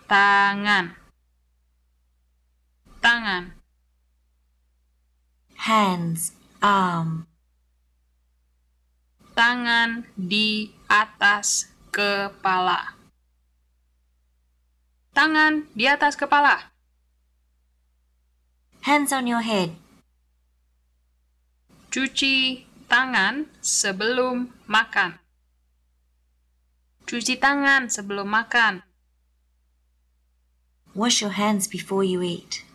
Tangan. Tangan. Hands, arm. Tangan di atas kepala. Tangan di atas kepala. Hands on your head. Cuci tangan sebelum makan. Cuci tangan sebelum makan. Wash your hands before you eat.